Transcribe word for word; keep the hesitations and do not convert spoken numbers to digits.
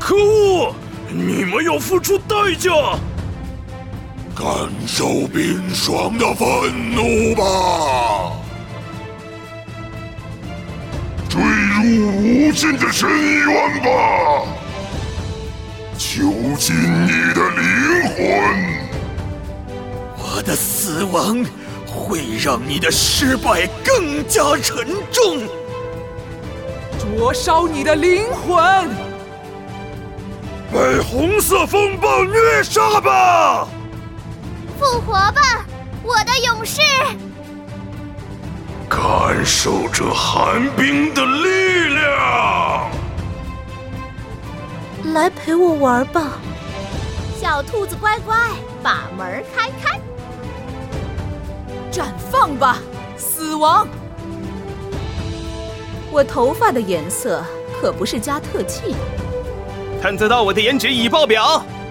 可恶！你们要付出代价！ 感受冰霜的愤怒吧！坠入无尽的深渊吧！囚禁你的灵魂！ 我的死亡会让你的失败更加沉重。 灼烧你的灵魂！ 被红色风暴虐杀吧！ 复活吧，我的勇士！ 感受这寒冰的力量！ 来陪我玩吧， 小兔子乖乖，把门开开！ 绽放吧，死亡！ 我头发的颜色可不是加特技的。 看得到我的颜值已爆表，